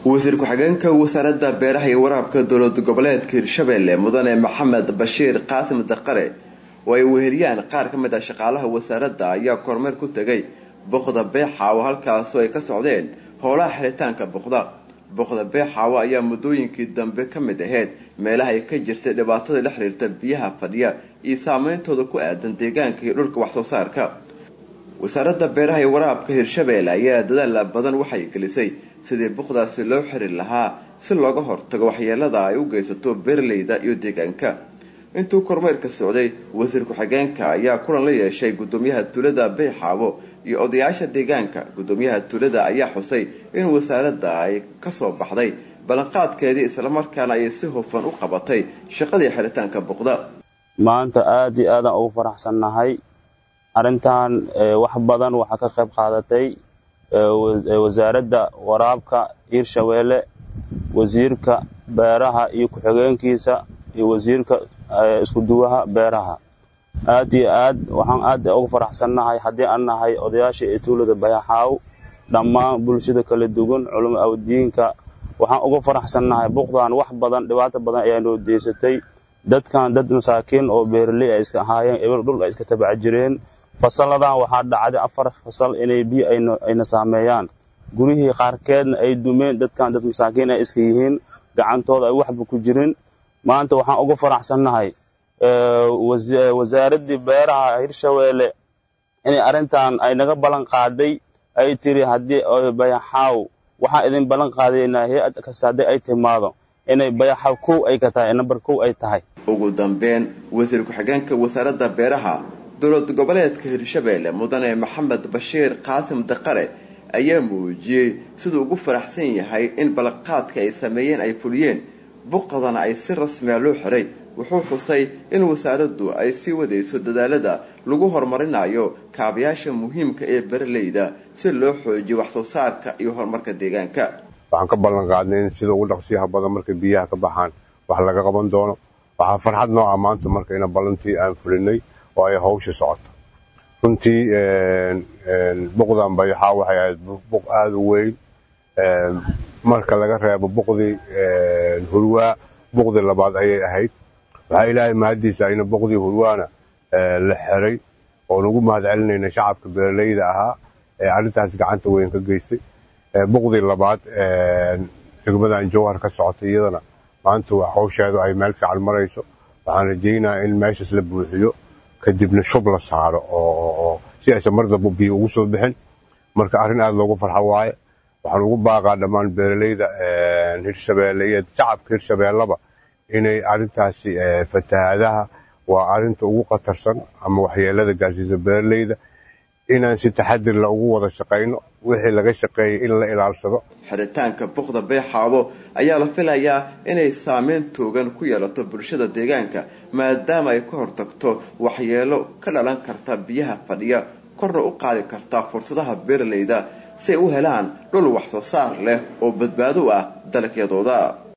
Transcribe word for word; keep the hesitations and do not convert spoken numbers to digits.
wasiir ku-xigeenka wasaaradda beeraha iyo waraabka dowlad goboleedka Hirshabelle mudane Maxamed Bashiir Qaasim Daqare oo ay weheliyaan qaar ka mid ah shaqaalaha wasaaradda ayaa kormeer ku tagay boqda beexaawo halkaas oo ay ka socdeen howlaha xiritaanka boqda boqda beexaawo ayaa muddooyinkii dambe ka mid ahayd meelaha ay ka jirtay dhibaatada la xiriirta biyaha fadhiya iyo saameyntooda ku aadan deegaanka iyo dhulka wax soo saarka wasaaradda beeraha iyo waraabka Hirshabelle ayaa dadaal badan waxay gelisay sidii boqdaasi loo xirin lahaa si looga hortago waxyeelada ay u geysato beeraleyda iyo deegaanka intuu kormeerka socday wasiir ku-xigeenka ayaa kulan la yeeshay gudoomiyaha tuulada Beexaawo iyo odayaasha deegaanka gudoomiyaha tuulada ayaa xusay in wasaaradda ay ka soo baxday balanqaadkeedii isla markaana ay si hufan u qabatay shaqadii xiritaanka boqda maanta aad iyo aad aan ugu faraxsanahay arintan wax badan waxa ka qayb qaadatay wasaaradda waraabka Hirshabelle wasiirka beeraha iyo ku-xigeenkiisa iyo wasiirka isku duwaha beeraha aad iyo aad waxaan aad ugu faraxsanahay hadii aan nahay odayaasha ee tuulada Beexaawo dhammaan bulshada kala duwan culimo awdiinka waxaan ugu faraxsanahay boqdaan wax badan dhibaato badan ayaa noo deysatay dadkan dad masaakiin oo beeraley ay iska ahaayeen eber dhul ay iska tabac jireen fasaladan waxa dhacday afar fasal inay biyo ayna saameeyaan gurihii qaarkeedna ay dumeen dadkan dad masaakiin ay iska yihiin gacantooda ay waxba ku jirin maanta waxaan ugu faraxsanahay ee wasaaradda beeraha Hirshabelle inay arintan ay naga balan qaaday ay tiri hadii Beexaawo waxa idin balan qaadayna hay'ad kasta ay timaado inay Beexaawo ku ay ka tahay number two ay tahay ugu dambeyn wasiir ku-xigeenka wasaaradda beeraha dowlad goboleedka Hirshabelle mudane Maxamed Bashiir Qaasim Daqare ayaa muujiyay sidoo ugu faraxsan yahay in balaqaadka ay sameeyeen ay fuliyeen boqdana ay si rasmi ah loo xiray wuxuu xusay in wasaaraddu ay si wadayso dadaalada lagu horumarinayo kaabayaasha muhiimka ee beeraleyda si loo xoojiyo wax soo saarka iyo horumarka deegaanka waxaan ka ballan qaadnay in sida ugu dhaqsiyaha badan marka biyaha ka baxaan wax laga qaban doono waxa farxad noo ah maanta marka in ballantii aan fulinay oo ay hawsha socoto runtii een een boqdan Beexaawo waxay ahayd boq aad u weyn een marka laga reebo boqdii een hurwaa boqdii labaad ayay ahayd waxa ilaahay maadiisa ayna boqdii hurwaana la xiray oo lagu mahadcelinayna shacabka beeraleyda ahaa ee arintaas gacanta weyn ka geystay boqdii labaad een degmadan Jowhar ka socotay iyadana maanta waxa hawsheedu ay meel fiican marayso waxaan rajaynayaa in meeshaas la buuxiyo kadibna shub la saaro oo si ay samarda biyo ugu soo bixin marka arin aad loogu farxo waaye waxaan ugu baaqaa dhamaan beeraleyda ee Hirshabelle iyo shacabka Hirshabelle inay arintaasi fatahaadaha waa arinta ugu qatarsan ama waxyeelada gaarsiisa beeraleyda inaan si taxadir la ugu wada shaqeyno wixii laga shaqeeyay in la ilaalsado xiritaanka boqda Beexaawo ayaa la filayaa inay saameyn toogan ku yeelato bulshada deegaanka maadaama ay ka hortagto waxyeelo ka dhalan karta biyaha fadhiya korna u qaadi karta fursadaha beeraleyda si ay u helaan dhul wax soo saar leh oo badbaado ah dalagyadooda